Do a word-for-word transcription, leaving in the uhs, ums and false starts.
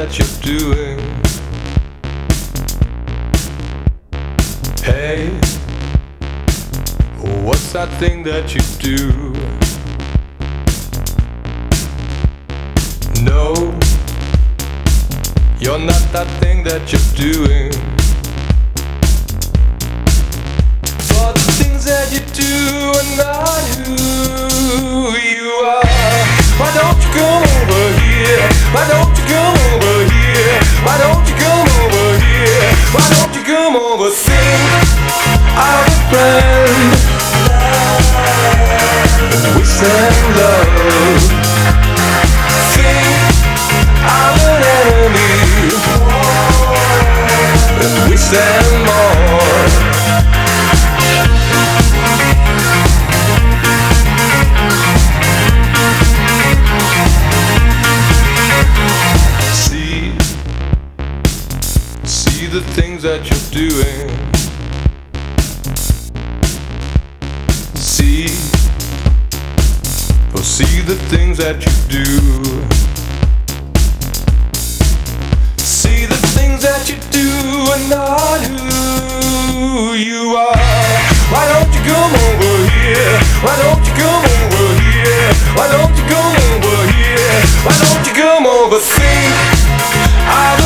that you're doing. Hey, what's that thing that you do? No, you're not that thing that you're doing. But the things that you do are not who you are. Why don't you come over here? Why don't you come over here? Why don't you come over here? Why don't you come over? Think of a friend, we send love. Think of an enemy, and we send more. See the things that you're doing. See, oh, see the things that you do. See the things that you do are not who you are. Why don't you come over here? Why don't you come over here? Why don't you come over here? Why don't you come over? Think I